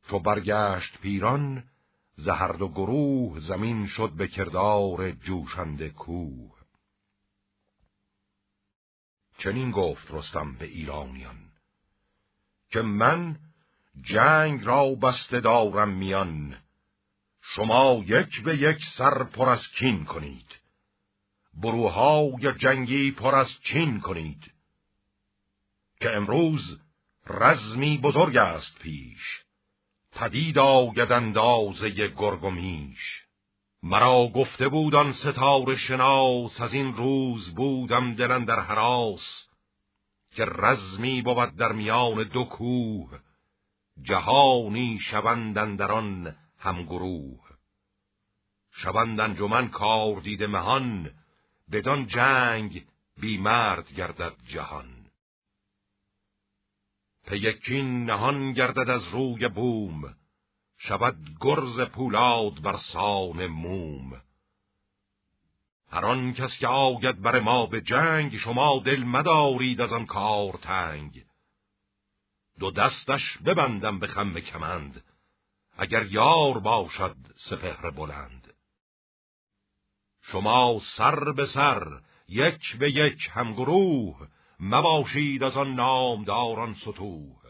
چو برگشت پیران ز هر دو گروه، زمین شد به کردار جوشنده کوه. چنین گفت رستم به ایرانیان که من جنگ را بسته دارم میان. شما یک به یک سر پر از کین کنید، بروهای جنگی پر از چین کنید. که امروز رزمی بزرگ است پیش، پدید آید اندازه گرگ و میش. مرا گفته بود آن ستاره شناس، از این روز بودم دل اندر هراس. که رزمی بود در میان دو کوه، جهانی شوند اندران همگروه. شوند انجمن کار دیده مهان، بدان جنگ بی مرد گردد جهان. پی کین نهان گردد از روی بوم، شود گرز پولاد بر سان موم. هر آن کس که آید بر ما به جنگ، شما دل مدارید از آن کار تنگ. دو دستش ببندم به خم کمند، اگر یار باشد سپهر بلند. شما سر به سر یک به یک همگروه، مباشید از آن نامداران ستوه.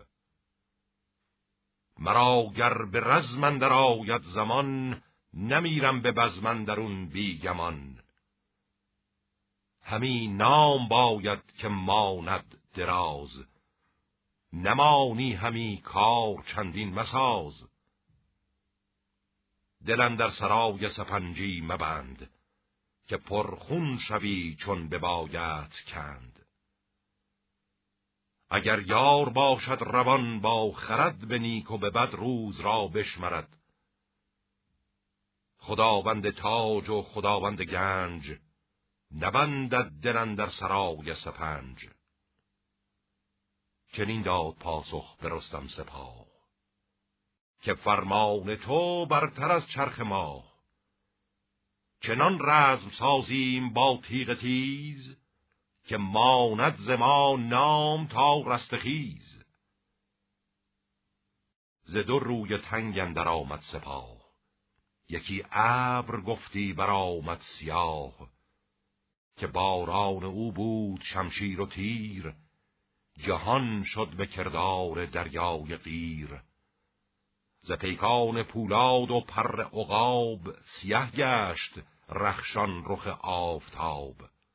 مرا گر به رزم اندر آید زمان، نمیرم به بزم اندرون بی گمان. همی نام باید که ماند دراز، نمانی همی کار چندین مساز. دل اندر سرای سپنجی مبند، که پرخون شوی چون بباید کند. اگر یار باشد روان با خرد، به نیک و به بد روز را بشمرد. خداوند تاج و خداوند گنج، نبندد دل اندر سرای سپنج. چنین داد پاسخ به رستم سپاه، که فرمان تو برتر از چرخ ماه. چنان رزم سازیم با تیغ تیز، که ماند ز ما نام تا رستخیز. ز دو روی تنگ اندر آمد سپاه، یکی ابر گفتی برآمد سیاه. که باران او بود شمشیر و تیر، جهان شد به کردار دریای قیر. ز پیکان پولاد و پر عقاب، سیه گشت رخشان رخ آفتاب.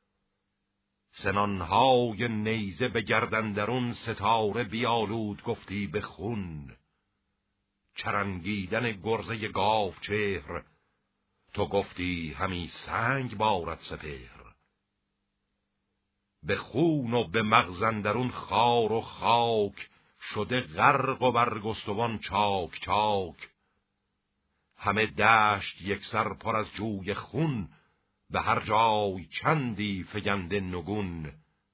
سنانهای نیزه به گردن درون، ستاره بیالود گفتی به خون. چرنگیدن گرزه گاو چهر، تو گفتی همی سنگ بارد سپهر. به خون و به مغز اندرون خار و خاک، شده غرق و برگستوان چاک چاک. همه دشت یک سر پر از جوی خون، به هر جای چندی فگنده نگون.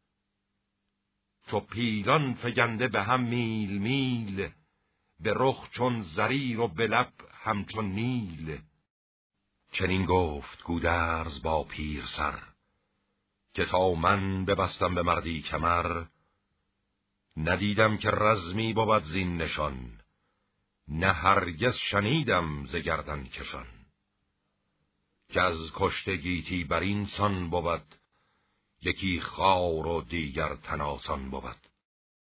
چو پیلان فگنده به هم میل میل، به رخ چون زریر و به لب همچون نیل. چنین گفت گودرز با پیر سر، که تا من ببستم به مردی کمر. ندیدم که رزمی بود زین نشان، نه هرگز شنیدم ز گردن کشان. که از کشته گیتی بر این سان بود، یکی خار و دیگر تن آسان بود.